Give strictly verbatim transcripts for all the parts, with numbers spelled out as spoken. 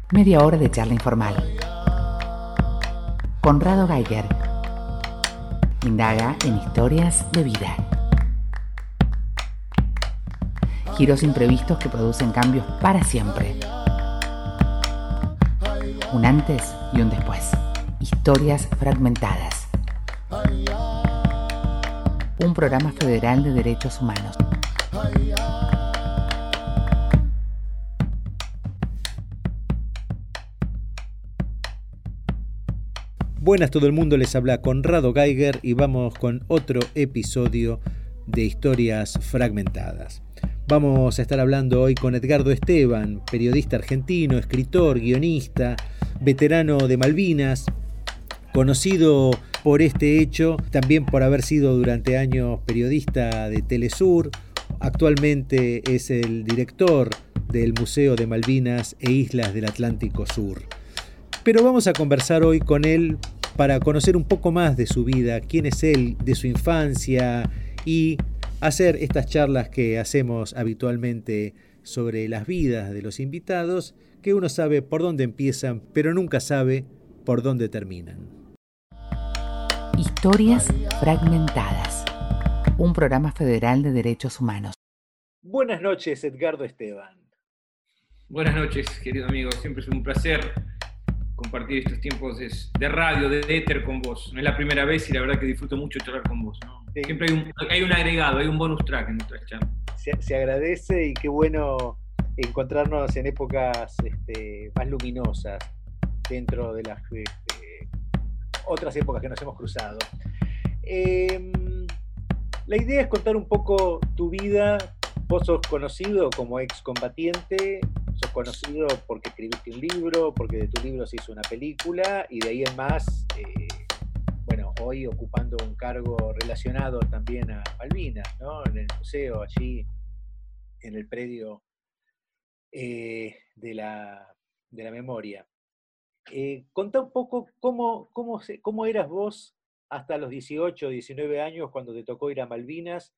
Media hora de charla informal. Conrado Geiger indaga en historias de vida. Giros imprevistos que producen cambios para siempre. Un antes y un después. Historias fragmentadas. Un programa federal de derechos humanos. Buenas todo el mundo, les habla Conrado Geiger y vamos con otro episodio de Historias Fragmentadas. Vamos a estar hablando hoy con Edgardo Esteban, periodista argentino, escritor, guionista, veterano de Malvinas, conocido por este hecho, también por haber sido durante años periodista de Telesur. Actualmente es el director del Museo de Malvinas e Islas del Atlántico Sur. Pero vamos a conversar hoy con él para conocer un poco más de su vida, quién es él, de su infancia y hacer estas charlas que hacemos habitualmente sobre las vidas de los invitados, que uno sabe por dónde empiezan, pero nunca sabe por dónde terminan. Historias fragmentadas. Un programa federal de derechos humanos. Buenas noches, Edgardo Esteban. Buenas noches, querido amigo. Siempre es un placer compartir estos tiempos de radio, de éter con vos. No es la primera vez y la verdad que disfruto mucho charlar con vos, ¿no? Sí. Siempre hay un, hay un agregado, hay un bonus track en nuestra charla. Se, se agradece y qué bueno encontrarnos en épocas este, más luminosas dentro de las este, otras épocas que nos hemos cruzado. Eh, la idea es contar un poco tu vida. Vos sos conocido como excombatiente, sos conocido porque escribiste un libro, porque de tu libro se hizo una película, y de ahí en más, eh, bueno, hoy ocupando un cargo relacionado también a Malvinas, ¿no? En el museo, allí, en el predio eh, de, la, de la memoria. Eh, contá un poco cómo, cómo, cómo eras vos hasta los dieciocho, diecinueve años cuando te tocó ir a Malvinas.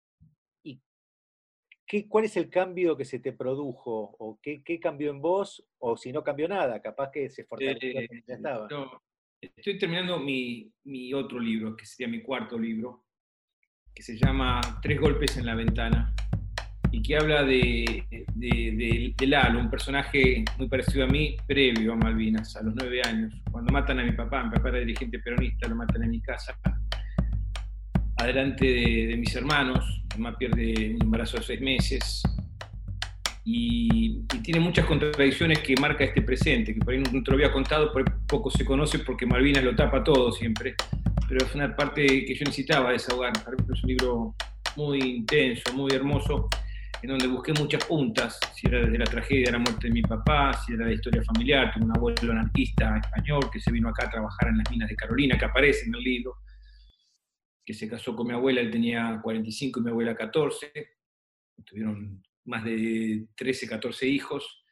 ¿Qué, ¿Cuál es el cambio que se te produjo? ¿O qué, qué cambió en vos? O si no cambió nada, capaz que se fortaleció eh, como ya estaba. No, estoy terminando mi, mi otro libro, que sería mi cuarto libro, que se llama Tres golpes en la ventana, y que habla de, de, de, de Lalo, un personaje muy parecido a mí, previo a Malvinas, a los nueve años. Cuando matan a mi papá, mi papá era dirigente peronista, lo matan en mi casa, adelante de, de mis hermanos. Mi mamá pierde un embarazo de seis meses y, y tiene muchas contradicciones que marca este presente, que por ahí no te lo había contado, por ahí poco se conoce porque Malvinas lo tapa todo siempre, pero es una parte que yo necesitaba desahogar. Es un libro muy intenso, muy hermoso, en donde busqué muchas puntas, si era desde la tragedia de la muerte de mi papá, si era la historia familiar. Tengo un abuelo anarquista español que se vino acá a trabajar en las minas de Carolina, que aparece en el libro, que se casó con mi abuela. Él tenía cuarenta y cinco y mi abuela catorce, tuvieron más de trece, catorce hijos,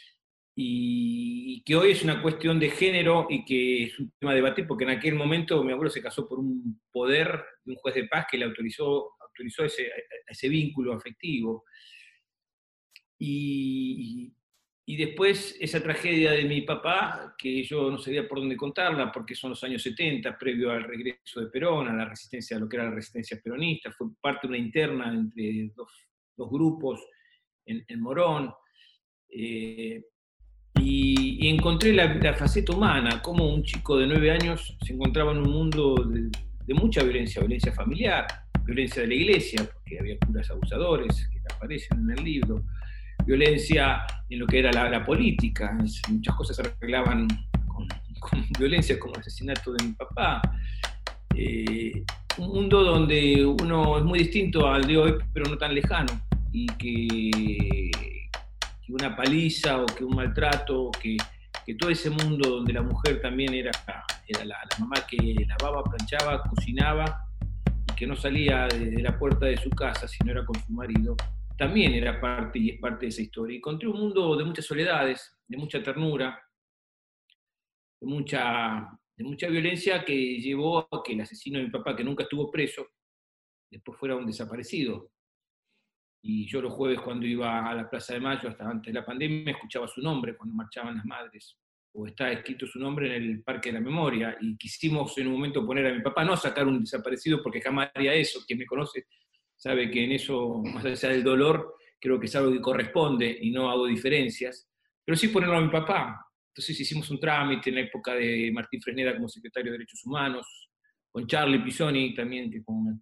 y que hoy es una cuestión de género y que es un tema a debatir, porque en aquel momento mi abuelo se casó por un poder de un juez de paz que le autorizó, autorizó ese, ese vínculo afectivo. Y, y después esa tragedia de mi papá, que yo no sabía por dónde contarla, porque son los años setenta, previo al regreso de Perón, a la resistencia, a lo que era la resistencia peronista. Fue parte de una interna entre dos, dos grupos en, en Morón. Eh, y, y encontré la, la faceta humana, como un chico de nueve años se encontraba en un mundo de, de mucha violencia, violencia familiar, violencia de la iglesia, porque había curas abusadores que aparecen en el libro, violencia en lo que era la, la política. Muchas cosas se arreglaban con, con violencia, como el asesinato de mi papá. Eh, un mundo donde uno es muy distinto al de hoy, pero no tan lejano, y que, que una paliza o que un maltrato, que, que todo ese mundo donde la mujer también era, era la, la mamá que lavaba, planchaba, cocinaba, y que no salía de, de la puerta de su casa si no era con su marido, también era parte y es parte de esa historia. Encontré un mundo de muchas soledades, de mucha ternura, de mucha, de mucha violencia, que llevó a que el asesino de mi papá, que nunca estuvo preso, después fuera un desaparecido. y yo los jueves cuando iba a la Plaza de Mayo, hasta antes de la pandemia, escuchaba su nombre cuando marchaban las madres, o está escrito su nombre en el Parque de la Memoria, y quisimos en un momento poner a mi papá, no sacar un desaparecido, porque jamás haría eso. Quien me conoce sabe que en eso, más allá del dolor, creo que es algo que corresponde y no hago diferencias, pero sí ponerlo a mi papá. Entonces hicimos un trámite en la época de Martín Fresneda como secretario de Derechos Humanos, con Charlie Pisoni también, que con,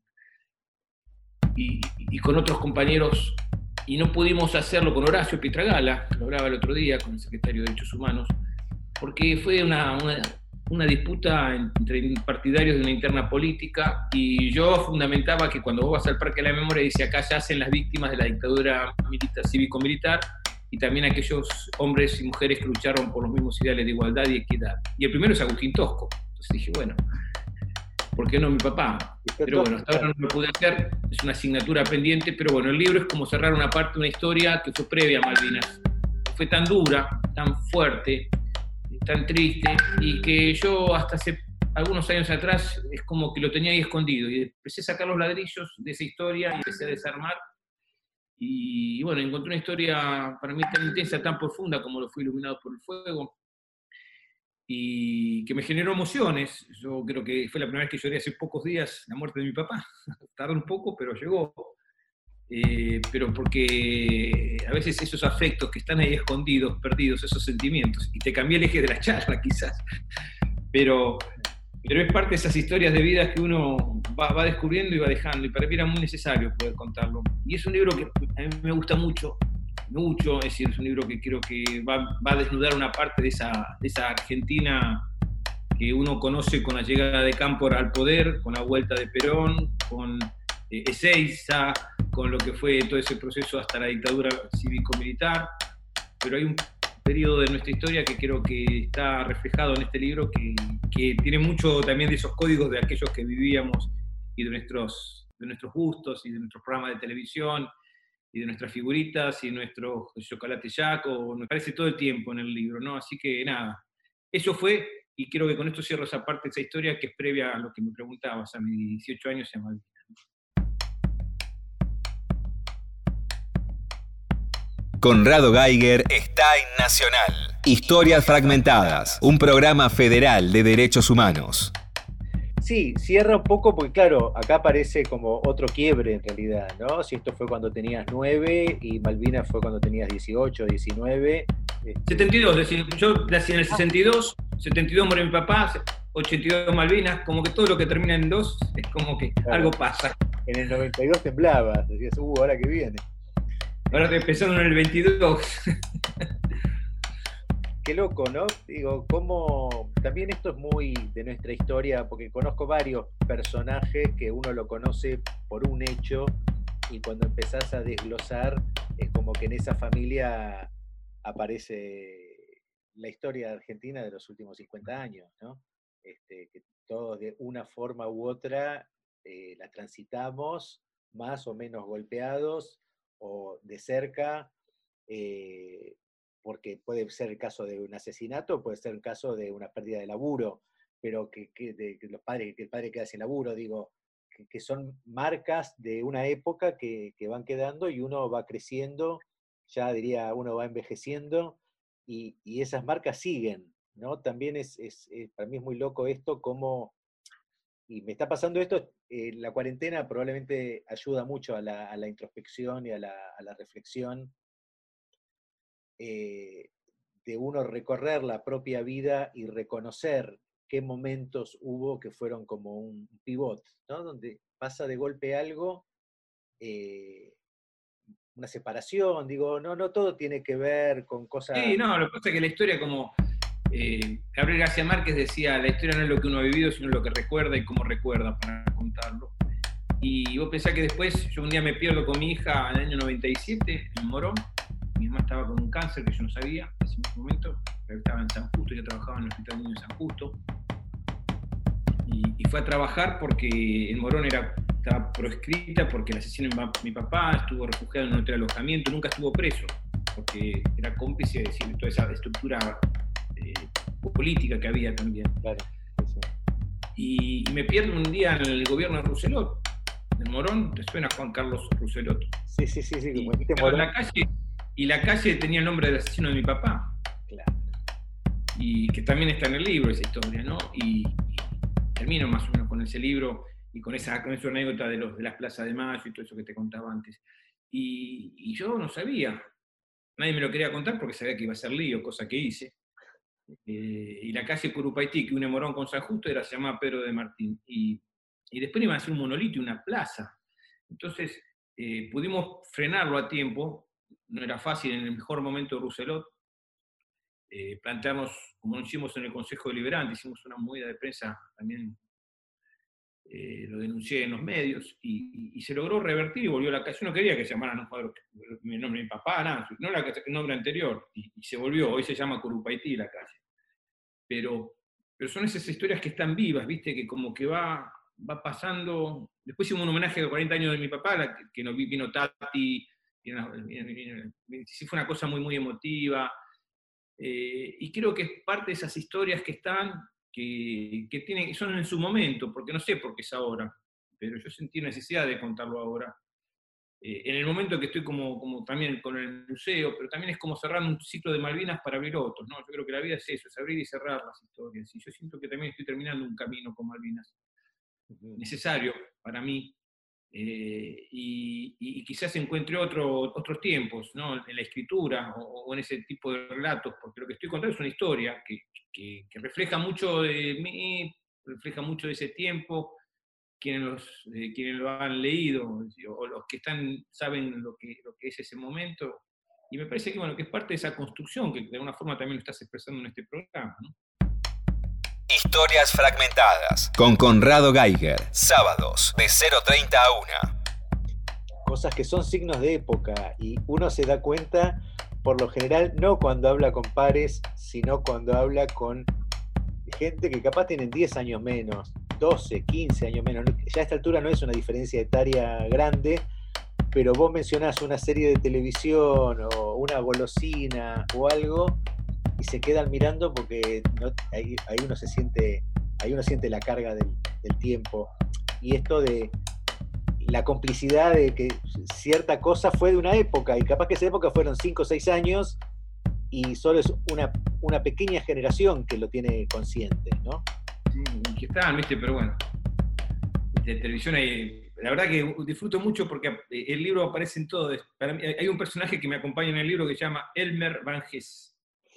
y, y con otros compañeros, y no pudimos hacerlo con Horacio Pietragala, que lo hablaba el otro día, con el secretario de Derechos Humanos, porque fue una, una, una disputa entre partidarios de una interna política, y yo fundamentaba que cuando vos vas al Parque de la Memoria, dice acá yacen las víctimas de la dictadura militar, cívico-militar, y también aquellos hombres y mujeres que lucharon por los mismos ideales de igualdad y equidad. Y el primero es Agustín Tosco. Entonces dije, bueno, ¿por qué no mi papá? Pero bueno, hasta ahora no lo pude hacer, es una asignatura pendiente, pero bueno, el libro es como cerrar una parte de una historia que fue previa a Malvinas. Fue tan dura, tan fuerte, tan triste, y que yo hasta hace algunos años atrás es como que lo tenía ahí escondido, y empecé a sacar los ladrillos de esa historia y empecé a desarmar. Y bueno, encontré una historia para mí tan intensa, tan profunda como lo fue Iluminados por el Fuego, y que me generó emociones. Yo creo que fue la primera vez que lloré hace pocos días la muerte de mi papá. Tardó un poco, pero llegó. Eh, pero porque a veces esos afectos que están ahí escondidos, perdidos, esos sentimientos, y te cambié el eje de la charla quizás, pero... Pero es parte de esas historias de vida que uno va, va descubriendo y va dejando, y para mí era muy necesario poder contarlo. Y es un libro que a mí me gusta mucho, mucho, es decir, es un libro que creo que va, va a desnudar una parte de esa, de esa Argentina que uno conoce con la llegada de Cámpora al poder, con la vuelta de Perón, con eh, Ezeiza, con lo que fue todo ese proceso hasta la dictadura cívico-militar. Pero hay un periodo de nuestra historia que creo que está reflejado en este libro, que, que tiene mucho también de esos códigos de aquellos que vivíamos y de nuestros, de nuestros gustos y de nuestros programas de televisión y de nuestras figuritas y nuestro chocolate yaco, me parece todo el tiempo en el libro, ¿no? Así que nada, eso fue, y creo que con esto cierro esa parte de esa historia que es previa a lo que me preguntabas, a mis dieciocho años en Malvinas. Conrado Geiger está en Nacional. Historias Fragmentadas, un programa federal de derechos humanos. Sí, cierra un poco porque claro, acá parece como otro quiebre en realidad, ¿no? Si esto fue cuando tenías nueve y Malvinas fue cuando tenías dieciocho, diecinueve. Este... setenta y dos, es decir, yo nací en el sesenta y dos, setenta y dos murió mi papá, ochenta y dos Malvinas, como que todo lo que termina en dos es como que claro, algo pasa. En el noventa y dos temblabas, decías, uh, ahora que viene. Ahora estoy empezando en el veintidós. Qué loco, ¿no? Digo, cómo también esto es muy de nuestra historia, porque conozco varios personajes que uno lo conoce por un hecho, y cuando empezás a desglosar, es como que en esa familia aparece la historia de Argentina de los últimos cincuenta años, ¿no? Este, que todos de una forma u otra eh, la transitamos, más o menos golpeados, o de cerca, eh, porque puede ser el caso de un asesinato, puede ser el caso de una pérdida de laburo, pero que, que, de, que los padres, que el padre queda sin laburo, digo, que, que son marcas de una época que, que van quedando, y uno va creciendo, ya diría, uno va envejeciendo, y, y esas marcas siguen, ¿no? También es, es, es, para mí es muy loco esto, como... Y me está pasando esto, eh, la cuarentena probablemente ayuda mucho a la, a la introspección y a la, a la reflexión, eh, de uno recorrer la propia vida y reconocer qué momentos hubo que fueron como un pivot, ¿no? Donde pasa de golpe algo, eh, una separación, digo, no, no todo tiene que ver con cosas... Sí, no, lo que pasa es que la historia como... Eh, Gabriel García Márquez decía, la historia no es lo que uno ha vivido, sino lo que recuerda y cómo recuerda para contarlo. Y vos pensás que después, yo un día me pierdo con mi hija en el año noventa y siete, en Morón. Mi mamá estaba con un cáncer que yo no sabía en ese momento, pero estaba en San Justo, yo trabajaba en el Hospital Niño de San Justo. Y, y fue a trabajar porque en Morón era, estaba proscrita, porque el asesino de mi papá estuvo refugiado en un hotel de alojamiento, nunca estuvo preso, porque era cómplice de decir, toda esa estructura eh, política que había también. Claro, sí. Y, y me pierdo un día en el gobierno de Rousselot, El Morón, ¿te suena Juan Carlos Rousselot? Sí, sí, sí, sí. Y, Como dijiste, claro, Morón. la calle, y la calle tenía el nombre del asesino de mi papá. Claro. Y que también está en el libro esa historia, ¿no? Y, y termino más o menos con ese libro y con esa, con esa anécdota de, los, de las plazas de Mayo y todo eso que te contaba antes. Y, y yo no sabía, nadie me lo quería contar porque sabía que iba a ser lío, cosa que hice. Eh, y la calle Curupaití, que une Morón con San Justo, era, se llamaba Pedro de Martín. Y, y después iba a ser un monolito, una plaza. Entonces eh, pudimos frenarlo a tiempo, no era fácil en el mejor momento de Rousselot. Eh, planteamos, como lo hicimos en el Consejo Deliberante, hicimos una movida de prensa, también eh, lo denuncié en los medios, y, y, y se logró revertir y volvió a la calle. Yo no quería que se llamaran un cuadro, el nombre de mi papá, nada, no era el nombre anterior, y, y se volvió, hoy se llama Curupaití la calle. Pero, pero son esas historias que están vivas, ¿viste? Que como que va, va pasando. Después hicimos un homenaje de cuarenta años de mi papá, la, que, que nos vino Tati, vino, vino, vino, vino, fue una cosa muy, muy emotiva. Eh, y creo que es parte de esas historias que están, que, que, tienen, que son en su momento, porque no sé por qué es ahora, pero yo sentí necesidad de contarlo ahora. Eh, en el momento que estoy como, como también con el museo, pero también es como cerrar un ciclo de Malvinas para abrir otros, ¿no? Yo creo que la vida es eso, es abrir y cerrar las historias, y yo siento que también estoy terminando un camino con Malvinas, uh-huh. necesario para mí, Eh, y, y quizás encuentre otro, otros tiempos, ¿no? En la escritura o, o en ese tipo de relatos, porque lo que estoy contando es una historia que, que, que refleja mucho de mí, refleja mucho de ese tiempo, quienes, los, eh, quienes lo han leído o los que están saben lo que, lo que es ese momento, y me parece que, bueno, que es parte de esa construcción que de alguna forma también lo estás expresando en este programa, ¿no? Historias fragmentadas con Conrado Geiger, sábados de cero treinta a una. Cosas que son signos de época y uno se da cuenta por lo general no cuando habla con pares, sino cuando habla con gente que capaz tienen diez años menos, doce, quince años menos. Ya a esta altura no es una diferencia etaria grande, pero vos mencionás una serie de televisión o una golosina o algo y se quedan mirando porque no, ahí, ahí uno se siente, ahí uno siente la carga del, del tiempo. Y esto de la complicidad de que cierta cosa fue de una época, y capaz que esa época fueron cinco o seis años, y solo es una, una pequeña generación que lo tiene consciente, ¿no? Sí, que estaban, viste, pero bueno. De televisión hay, la verdad que disfruto mucho porque el libro aparece en todo. Para mí, hay un personaje que me acompaña en el libro que se llama Elmer Van Hess.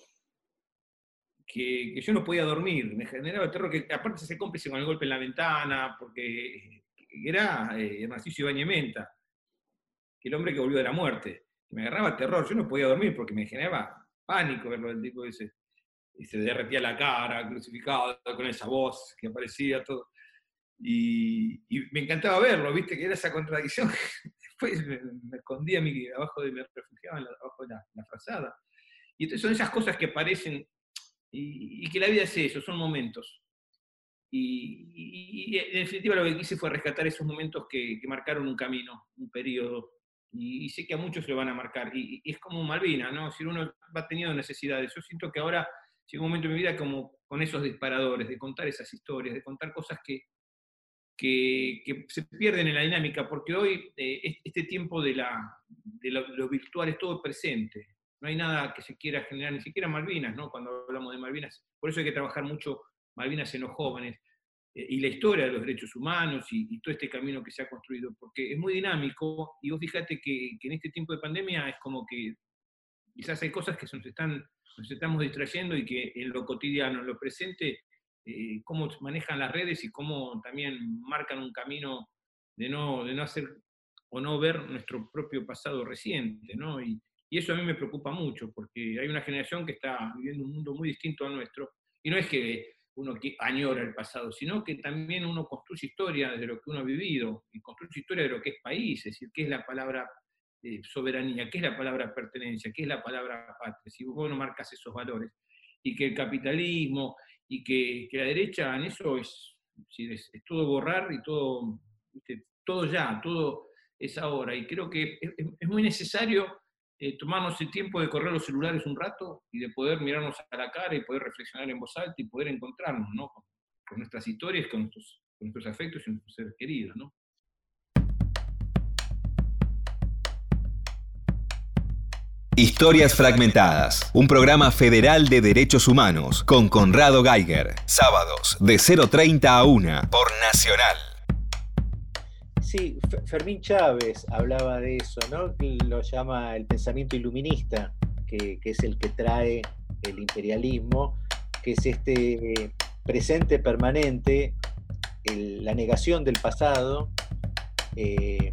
Que, que yo no podía dormir, me generaba terror, que aparte se hace cómplice con el golpe en la ventana, porque era eh, Narciso Ibáñez Menta, que el hombre que volvió de la muerte, que me agarraba terror, yo no podía dormir porque me generaba pánico verlo del tipo ese, y se derretía la cara, crucificado, con esa voz que aparecía, todo, y, y me encantaba verlo, viste, que era esa contradicción, después me, me escondía mi, abajo de, me refugiaba abajo de la, la frazada, y entonces son esas cosas que parecen. Y, y que la vida es eso, son momentos. Y, y, y en definitiva lo que quise fue rescatar esos momentos que, que marcaron un camino, un periodo. Y, y sé que a muchos se lo van a marcar. Y, y es como Malvinas, ¿no? Si uno va teniendo necesidades. Yo siento que ahora llega un momento en mi vida como con esos disparadores, de contar esas historias, de contar cosas que, que, que se pierden en la dinámica, porque hoy eh, este tiempo de, la, de lo, lo virtual es todo presente. No hay nada que se quiera generar, ni siquiera Malvinas, ¿no? Cuando hablamos de Malvinas. Por eso hay que trabajar mucho Malvinas en los jóvenes, eh, y la historia de los derechos humanos y, y todo este camino que se ha construido, porque es muy dinámico, y vos fíjate que, que en este tiempo de pandemia es como que quizás hay cosas que nos, están, nos estamos distrayendo y que en lo cotidiano, en lo presente, eh, cómo manejan las redes y cómo también marcan un camino de no, de no hacer o no ver nuestro propio pasado reciente, ¿no? Y, Y eso a mí me preocupa mucho, porque hay una generación que está viviendo un mundo muy distinto al nuestro, y no es que uno añora el pasado, sino que también uno construye historia de lo que uno ha vivido, y construye historia de lo que es país, es decir, qué es la palabra eh, soberanía, qué es la palabra pertenencia, qué es la palabra patria, si vos no marcas esos valores, y que el capitalismo, y que, que la derecha en eso es, es, es todo borrar y todo, ¿viste? Todo ya, todo es ahora, y creo que es, es muy necesario Eh, tomarnos el tiempo de correr los celulares un rato y de poder mirarnos a la cara y poder reflexionar en voz alta y poder encontrarnos, ¿no? con, con nuestras historias, con nuestros, con nuestros afectos y nuestros seres queridos, ¿no? Historias Fragmentadas, un programa federal de derechos humanos con Conrado Geiger. Sábados de cero treinta a una por Nacional. Sí, Fermín Chávez hablaba de eso, ¿no? Lo llama el pensamiento iluminista, que, que es el que trae el imperialismo, que es este presente permanente, el, la negación del pasado, eh,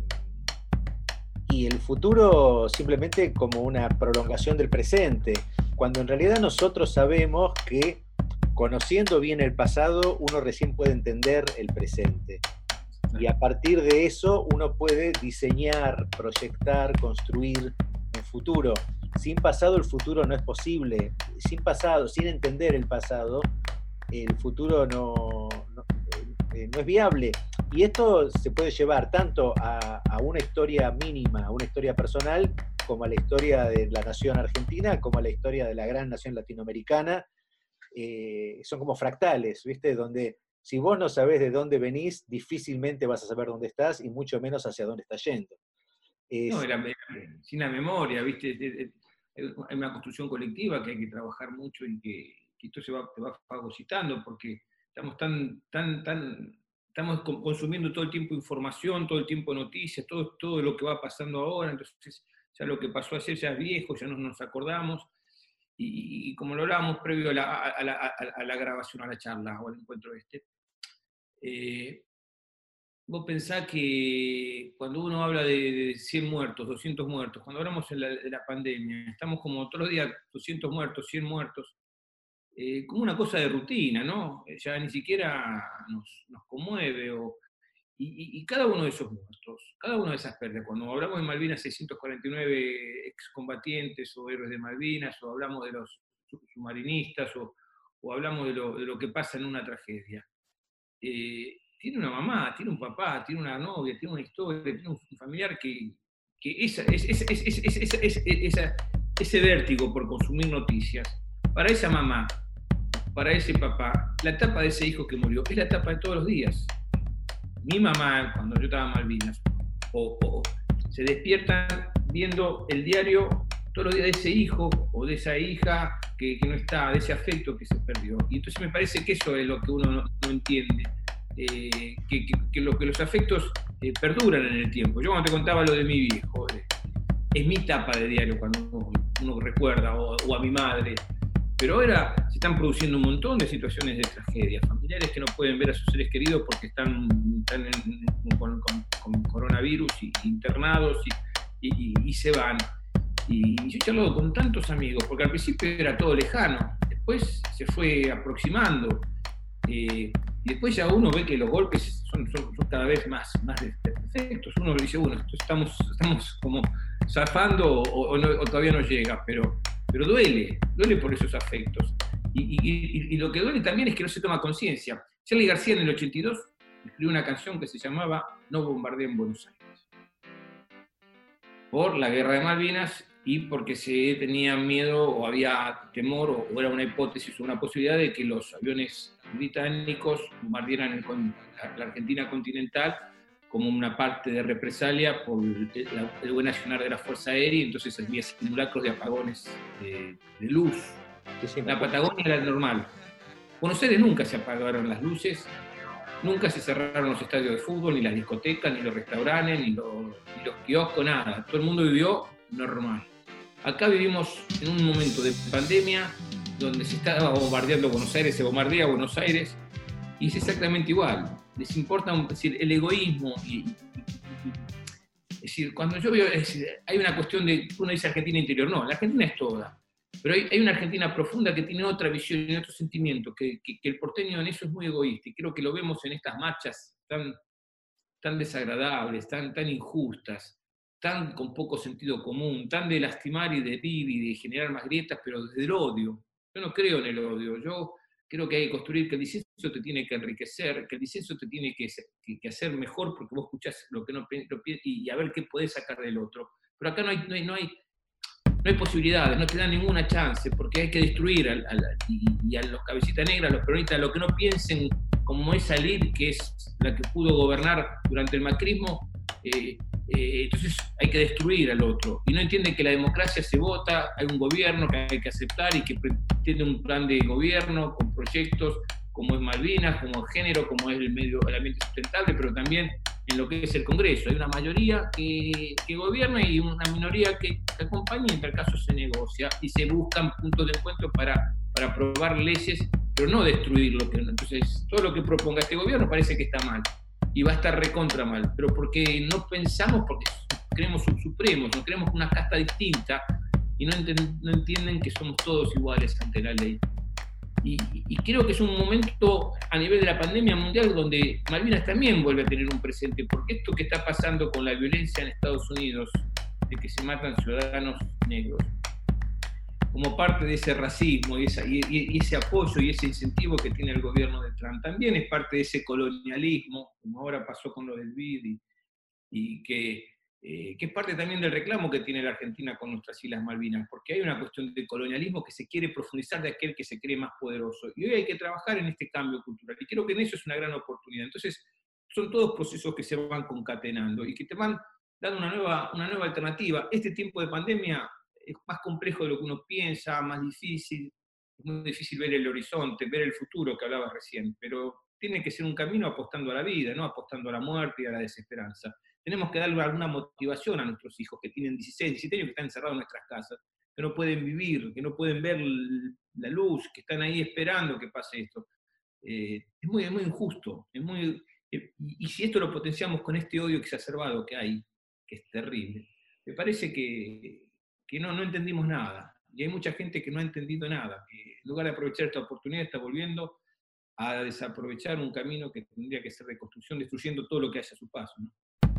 y el futuro simplemente como una prolongación del presente, cuando en realidad nosotros sabemos que conociendo bien el pasado uno recién puede entender el presente. Y a partir de eso uno puede diseñar, proyectar, construir un futuro. Sin pasado el futuro no es posible. Sin pasado, sin entender el pasado, el futuro no, no, eh, no es viable. Y esto se puede llevar tanto a, a una historia mínima, a una historia personal, como a la historia de la nación argentina, como a la historia de la gran nación latinoamericana. Eh, son como fractales, ¿viste? Donde si vos no sabés de dónde venís, difícilmente vas a saber dónde estás y mucho menos hacia dónde estás yendo. Es... No, era, sin la memoria, ¿viste? Hay una construcción colectiva que hay que trabajar mucho y que, que esto se va, te va fagocitando porque estamos tan, tan, tan, estamos consumiendo todo el tiempo información, todo el tiempo noticias, todo, todo lo que va pasando ahora, entonces ya lo que pasó ayer ya es viejo, ya no nos acordamos, y, y como lo hablábamos previo a la, a, la, a la grabación, a la charla o al encuentro este, eh, vos pensás que cuando uno habla de, de cien muertos, doscientos muertos, cuando hablamos de la, de la pandemia, estamos como todos los días doscientos muertos, cien muertos, eh, como una cosa de rutina, ¿no? Ya ni siquiera nos, nos conmueve. O, y, y, y cada uno de esos muertos, cada una de esas pérdidas, cuando hablamos de Malvinas, seiscientos cuarenta y nueve excombatientes o héroes de Malvinas, o hablamos de los submarinistas, o, o hablamos de lo, de lo que pasa en una tragedia, eh, tiene una mamá, tiene un papá, tiene una novia, tiene una historia, tiene un familiar que, que esa, es, es, es, es, es, es, es, esa, ese vértigo por consumir noticias, para esa mamá, para ese papá, la etapa de ese hijo que murió es la etapa de todos los días. Mi mamá, cuando yo estaba en Malvinas, o, o, se despiertan viendo el diario todos los días de ese hijo o de esa hija que, que no está, de ese afecto que se perdió. Y entonces me parece que eso es lo que uno no, no entiende. Eh, que, que, que, lo, que los afectos eh, perduran en el tiempo. Yo cuando te contaba lo de mi viejo, eh, es mi tapa de diario cuando uno, uno recuerda, o, o a mi madre, pero ahora se están produciendo un montón de situaciones de tragedia, familiares que no pueden ver a sus seres queridos porque están, están en, con, con, con coronavirus y, internados y, y, y, y se van. Y yo he charlado con tantos amigos, porque al principio era todo lejano, después se fue aproximando. Eh, y después ya uno ve que los golpes son, son, son cada vez más, más perfectos. Uno dice, bueno, estamos, estamos como zafando o, o, no, o todavía no llega, pero, pero duele, duele por esos afectos. Y, y, y, y lo que duele también es que no se toma conciencia. Charly García en el ochenta y dos escribió una canción que se llamaba No bombardeen Buenos Aires, por la guerra de Malvinas y porque se tenía miedo o había temor o, o era una hipótesis o una posibilidad de que los aviones británicos bombardieran el, la, la Argentina continental como una parte de represalia por el, el, el buen accionar de la Fuerza Aérea, y entonces había simulacros de apagones de, de luz. La Patagonia era normal. Buenos Aires nunca se apagaron las luces, nunca se cerraron los estadios de fútbol, ni las discotecas, ni los restaurantes, ni los, ni los kioscos, nada. Todo el mundo vivió normal. Acá vivimos en un momento de pandemia donde se está bombardeando Buenos Aires, se bombardea Buenos Aires, y es exactamente igual. Les importa un, es decir, el egoísmo. Y, y, y, es decir, cuando yo veo, es decir, hay una cuestión de, uno dice Argentina interior, no, la Argentina es toda. Pero hay, hay una Argentina profunda que tiene otra visión y otro sentimiento, que, que, que el porteño en eso es muy egoísta, y creo que lo vemos en estas marchas tan, tan desagradables, tan, tan injustas, tan con poco sentido común, tan de lastimar y de herir y de generar más grietas, pero desde el odio. Yo no creo en el odio, yo creo que hay que construir, que el disenso te tiene que enriquecer, que el disenso te tiene que, que, que hacer mejor porque vos escuchás lo que no lo, y a ver qué podés sacar del otro. Pero acá no hay, no hay, no hay, no hay posibilidades, no te dan ninguna chance, porque hay que destruir al, al, y, y a los cabecitas negras, a los peronistas, a los que no piensen como esa elite que es la que pudo gobernar durante el macrismo, eh, Eh, entonces hay que destruir al otro. Y no entienden que la democracia se vota, hay un gobierno que hay que aceptar y que tiene un plan de gobierno con proyectos como es Malvinas, como el género, como es el medio, el ambiente sustentable, pero también en lo que es el Congreso. Hay una mayoría que, que gobierna y una minoría que, que acompaña, y en tal caso se negocia y se buscan puntos de encuentro para, para aprobar leyes, pero no destruir lo que no. Entonces, todo lo que proponga este gobierno parece que está mal y va a estar recontra mal, pero porque no pensamos, porque creemos supremos, no creemos una casta distinta y no, enten, no entienden que somos todos iguales ante la ley. Y, y creo que es un momento a nivel de la pandemia mundial donde Malvinas también vuelve a tener un presente, porque esto que está pasando con la violencia en Estados Unidos, de que se matan ciudadanos negros, como parte de ese racismo y, esa, y, y ese apoyo y ese incentivo que tiene el gobierno de Trump, también es parte de ese colonialismo, como ahora pasó con lo del B I D, y, y que... Eh, que es parte también del reclamo que tiene la Argentina con nuestras Islas Malvinas, porque hay una cuestión de colonialismo que se quiere profundizar de aquel que se cree más poderoso. Y hoy hay que trabajar en este cambio cultural, y creo que en eso es una gran oportunidad. Entonces, son todos procesos que se van concatenando y que te van dando una nueva, una nueva alternativa. Este tiempo de pandemia es más complejo de lo que uno piensa, más difícil, es muy difícil ver el horizonte, ver el futuro que hablabas recién, pero tiene que ser un camino apostando a la vida, no apostando a la muerte y a la desesperanza. Tenemos que darle alguna motivación a nuestros hijos que tienen dieciséis, diecisiete años, que están encerrados en nuestras casas, que no pueden vivir, que no pueden ver la luz, que están ahí esperando que pase esto. Eh, es, muy, es muy injusto. Es muy, eh, y, y si esto lo potenciamos con este odio exacerbado que hay, que es terrible, me parece que, que no, no entendimos nada. Y hay mucha gente que no ha entendido nada, que en lugar de aprovechar esta oportunidad está volviendo a desaprovechar un camino que tendría que ser de construcción, destruyendo todo lo que haya a su paso, ¿no?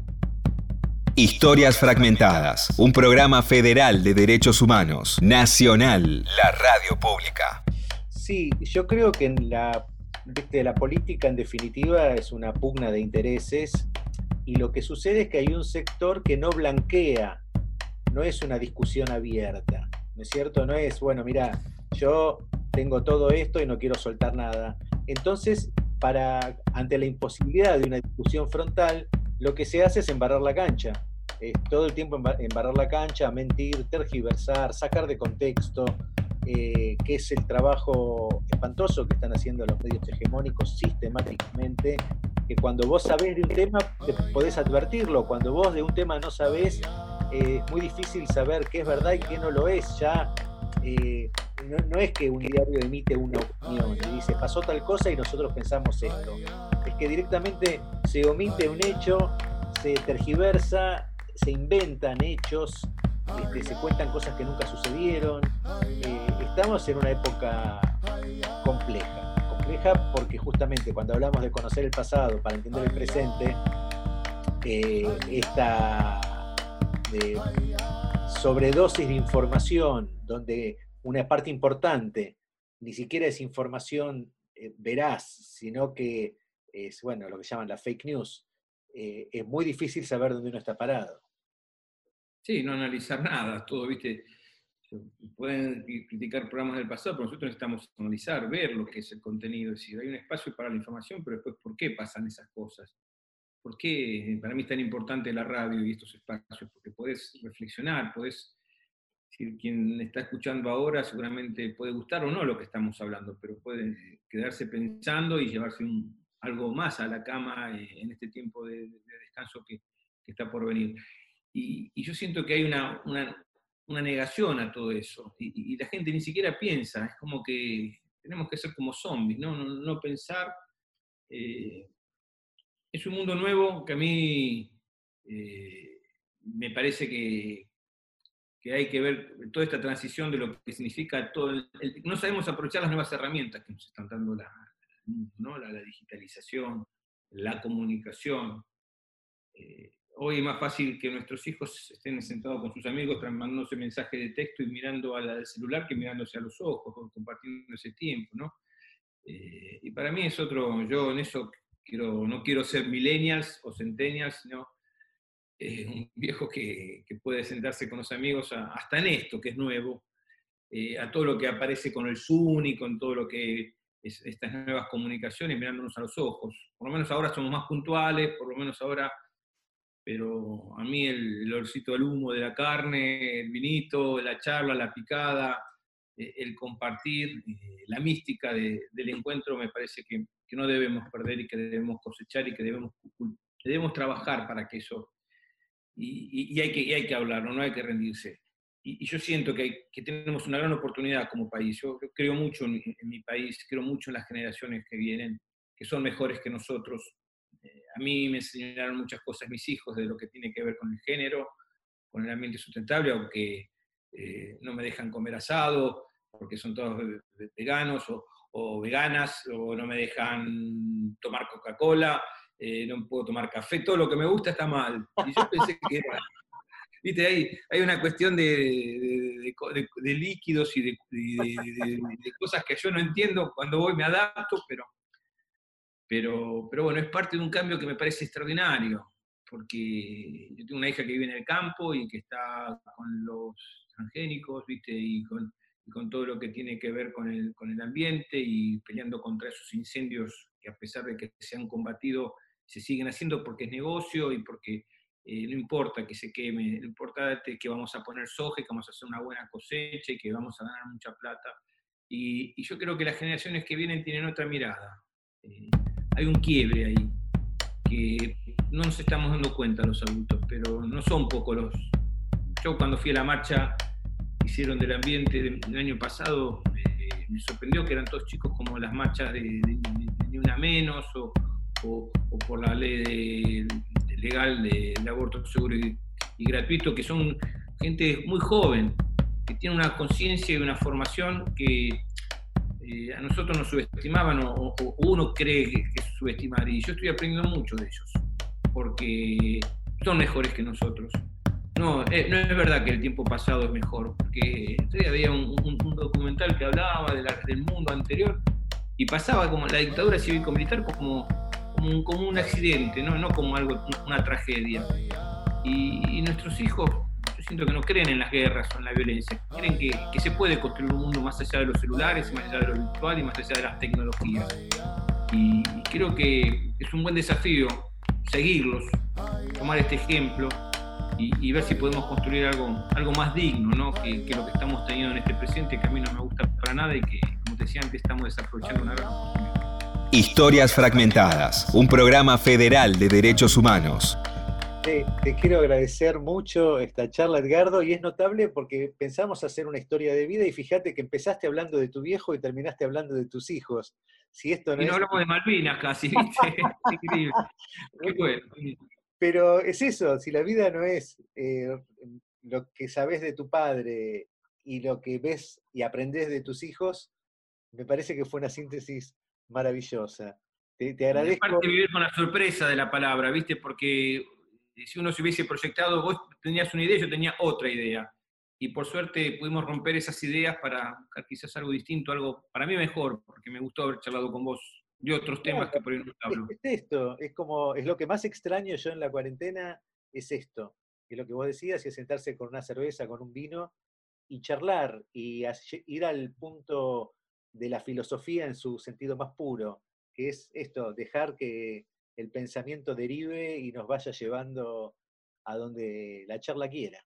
Historias Fragmentadas, un programa federal de derechos humanos, nacional, la radio pública. Sí, yo creo que en la, de la política en definitiva es una pugna de intereses, y lo que sucede es que hay un sector que no blanquea, no es una discusión abierta, ¿no es cierto? No es, bueno, mira, yo tengo todo esto y no quiero soltar nada. Entonces, para, ante la imposibilidad de una discusión frontal, lo que se hace es embarrar la cancha, eh, todo el tiempo embarrar la cancha, mentir, tergiversar, sacar de contexto, eh, que es el trabajo espantoso que están haciendo los medios hegemónicos sistemáticamente, que cuando vos sabés de un tema te podés advertirlo, cuando vos de un tema no sabés, eh, es muy difícil saber qué es verdad y qué no lo es. Ya eh, no, no es que un diario emite una opinión y dice pasó tal cosa y nosotros pensamos esto, es que directamente se omite un hecho, se tergiversa, se inventan hechos, este, se cuentan cosas que nunca sucedieron. Eh, estamos en una época compleja, compleja porque justamente cuando hablamos de conocer el pasado para entender el presente, eh, esta de sobredosis de información, donde una parte importante ni siquiera es información eh, veraz, sino que es, bueno, lo que llaman la fake news, eh, es muy difícil saber dónde uno está parado. Sí, no analizar nada, todo, ¿viste? Pueden criticar programas del pasado, pero nosotros necesitamos analizar, ver lo que es el contenido, es decir, hay un espacio para la información, pero después, ¿por qué pasan esas cosas? ¿Por qué para mí es tan importante la radio y estos espacios? Porque podés reflexionar, podés, decir, quien está escuchando ahora seguramente puede gustar o no lo que estamos hablando, pero puede quedarse pensando y llevarse un, algo más a la cama en este tiempo de, de descanso que, que está por venir. Y, y yo siento que hay una, una, una negación a todo eso, y, y la gente ni siquiera piensa, es como que tenemos que ser como zombies, no, no, no pensar. Eh, es un mundo nuevo que a mí eh, me parece que, que hay que ver toda esta transición de lo que significa todo el, el, no sabemos aprovechar las nuevas herramientas que nos están dando la, ¿no? la, la digitalización, la comunicación. Eh, hoy es más fácil que nuestros hijos estén sentados con sus amigos mandándose mensajes de texto y mirando al celular que mirándose a los ojos, compartiendo ese tiempo, ¿no? Eh, y para mí es otro, yo en eso quiero, no quiero ser millennials o centennials, sino eh, un viejo que, que puede sentarse con los amigos a, hasta en esto, que es nuevo, eh, a todo lo que aparece con el Zoom y con todo lo que es estas nuevas comunicaciones, mirándonos a los ojos. Por lo menos ahora somos más puntuales, por lo menos ahora pero a mí el, el olorcito del humo de la carne, el vinito, la charla, la picada, eh, el compartir, eh, la mística de, del encuentro me parece que, que no debemos perder y que debemos cosechar y que debemos, debemos trabajar para que eso, y, y, y, hay, que, y hay que hablarlo, no hay que rendirse. Y, y yo siento que, hay, que tenemos una gran oportunidad como país. Yo, yo creo mucho en, en mi país, creo mucho en las generaciones que vienen, que son mejores que nosotros. Eh, a mí me enseñaron muchas cosas mis hijos de lo que tiene que ver con el género, con el ambiente sustentable, aunque eh, no me dejan comer asado, porque son todos veganos o, o veganas, o no me dejan tomar Coca-Cola, eh, no puedo tomar café, todo lo que me gusta está mal. Y yo pensé que era... Viste, hay, hay una cuestión de, de, de, de, de líquidos y de, de, de cosas que yo no entiendo, cuando voy me adapto, pero... Pero, pero bueno, es parte de un cambio que me parece extraordinario, porque yo tengo una hija que vive en el campo y que está con los transgénicos, ¿viste? Y, con, y con todo lo que tiene que ver con el, con el ambiente y peleando contra esos incendios que a pesar de que se han combatido, se siguen haciendo porque es negocio y porque eh, no importa que se queme, lo importante es que vamos a poner soja y que vamos a hacer una buena cosecha y que vamos a ganar mucha plata. Y, y yo creo que las generaciones que vienen tienen otra mirada. Eh, hay un quiebre ahí, que no nos estamos dando cuenta los adultos, pero no son pocos los... Yo cuando fui a la marcha que hicieron del ambiente del, del año pasado, eh, me sorprendió que eran todos chicos como las marchas de, de, de, de Ni Una Menos, o, o, o por la ley de, de legal de, de aborto seguro y, y gratuito, que son gente muy joven, que tiene una conciencia y una formación que... Eh, a nosotros nos subestimaban o, o, o uno cree que, que es subestimar, y yo estoy aprendiendo mucho de ellos porque son mejores que nosotros. No, eh, no es verdad que el tiempo pasado es mejor, porque había un, un, un documental que hablaba de la, del mundo anterior y pasaba como la dictadura cívico-militar como, como, un, como un accidente, ¿no? No como algo, una tragedia. Y, y nuestros hijos, yo siento que no creen en las guerras o en la violencia, creen que, que se puede construir un mundo más allá de los celulares, más allá de lo virtual y más allá de las tecnologías. Y, y creo que es un buen desafío seguirlos, tomar este ejemplo y, y ver si podemos construir algo, algo más digno, ¿no? que, que lo que estamos teniendo en este presente, que a mí no me gusta para nada y que, como te decía antes, estamos desaprovechando una gran oportunidad. Historias Fragmentadas, un programa federal de derechos humanos. Te, te quiero agradecer mucho esta charla, Edgardo, y es notable porque pensamos hacer una historia de vida y fíjate que empezaste hablando de tu viejo y terminaste hablando de tus hijos. Si esto no y no es... hablamos de Malvinas casi, ¿viste? Increíble. Qué bueno. Pero es eso, si la vida no es eh, lo que sabes de tu padre y lo que ves y aprendes de tus hijos, me parece que fue una síntesis maravillosa. Te, te agradezco. Y aparte vivir con la sorpresa de la palabra, ¿viste? Porque si uno se hubiese proyectado, vos tenías una idea, yo tenía otra idea. Y por suerte pudimos romper esas ideas para buscar quizás algo distinto, algo para mí mejor, porque me gustó haber charlado con vos de otros temas, claro, que por ahí no hablo. Es, es esto, es como, es lo que más extraño yo en la cuarentena, es esto. Es lo que vos decías, es sentarse con una cerveza, con un vino, y charlar, y ir al punto de la filosofía en su sentido más puro, que es esto, dejar que el pensamiento derive y nos vaya llevando a donde la charla quiera.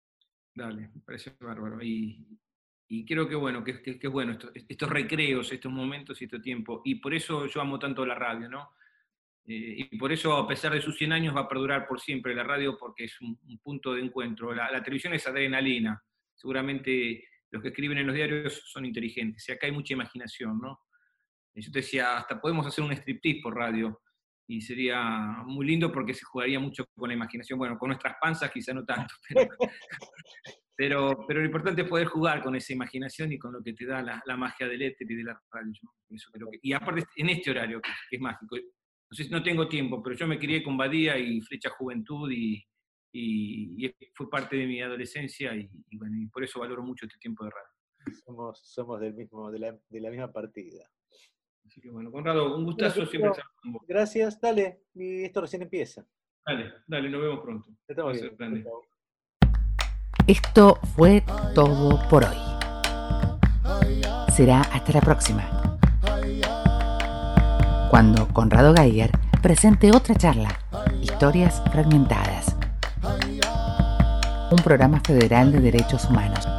Dale, me parece bárbaro. Y, y creo que bueno, que, que, que bueno estos, estos recreos, estos momentos y este tiempo. Y por eso yo amo tanto la radio, ¿no? Eh, y por eso, a pesar de sus cien años, va a perdurar por siempre la radio, porque es un, un punto de encuentro. La, la televisión es adrenalina. Seguramente los que escriben en los diarios son inteligentes. Y acá hay mucha imaginación, ¿no? Yo te decía, hasta podemos hacer un striptease por radio. Y sería muy lindo porque se jugaría mucho con la imaginación. Bueno, con nuestras panzas quizá no tanto, pero, pero, pero lo importante es poder jugar con esa imaginación y con lo que te da la, la magia del éter y de la radio. ¿No? Eso creo que, y aparte en este horario, que, que es mágico. No sé, no tengo tiempo, pero yo me crié con Badía y Flecha Juventud y, y, y fue parte de mi adolescencia y, y, bueno, y por eso valoro mucho este tiempo de radio. Somos, somos del mismo, de, la, de la misma partida. Así que bueno, Conrado, un gustazo Gracias, siempre estar con vos. Gracias, dale, y esto recién empieza. Dale, dale, nos vemos pronto. Estamos bien. Esto fue todo por hoy. Será hasta la próxima, cuando Conrado Geiger presente otra charla, Historias Fragmentadas, un programa federal de derechos humanos.